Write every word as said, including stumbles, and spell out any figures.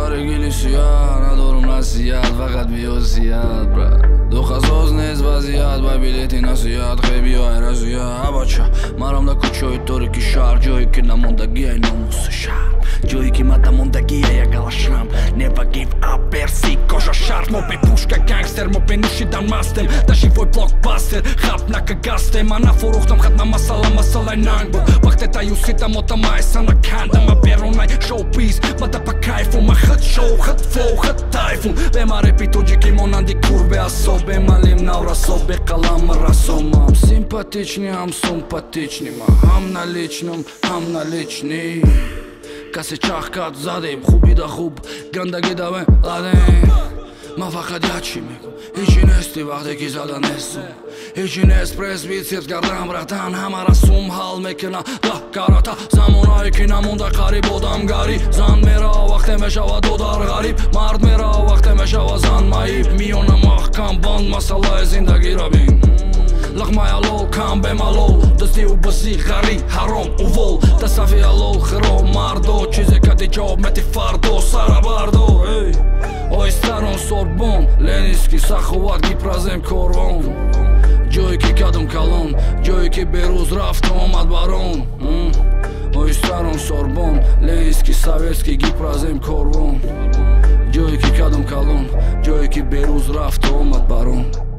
регилисия, надорум насият, фақат биосият, брат. Духазоз нест вазият, бай билети насият, хеби айразия, абача. Марам да кучои торики шар, ҷое ки намондагӣ ай номуси шаҳр, ҷое ки матамондагӣ ай ягалашам. Never give up, перси кожа шарт, мо бе пушка гангстер, мо бе нӯшидан мастем, да живой блокбастер, хап нака гастем, ман нафурӯхтам хатна масъала масъалаи нанг буд, вақте таюсита мотамай сана канда, ма берунай шоу-биз, ма да па кайфу, ма хат шоу, хат флоу, хат тайфун, бе ма репи тоҷики монанди курбе асоб, бе малим наврасоб, бе қалам расомам, симпатични ҳам сумпатични, ма ҳам наличным, ҳам налични. Касе чах кард задем, хуби да хуб, гандаги да вен ладем. Ман фақат як чӣ мегӯям, ҳечи нести вақте ки зада нестум, ҳечи нест пресс бицепс гардам рафтан, ҳама расум ҳал мекунад да карата, замонае ки намонда қариб одамгарӣ, зан мерава вақте мешавад одар ғариб, мард мерава вақте мешавад зан маиб, миёна маҳкам банд масъалаи зиндагиро бин. Лағмай алол, кам бе малол, дастию бази ғари, ҳаром, увол, да сафи алол, хиро, мардо, чизе кати ҷавоб мети фардо, сара бардо, эй. Ойстарон, Сорбон, Ленинский, Саховат, Гипразем, Корвон, ҷое ки кадом калон, ҷое ки берӯз рафт омад барон. Ойстарон, Сорбон, Ленинский, Советский, Гипразем, Корвон, ҷое ки кадом калон, ҷое ки берӯз рафт омад барон.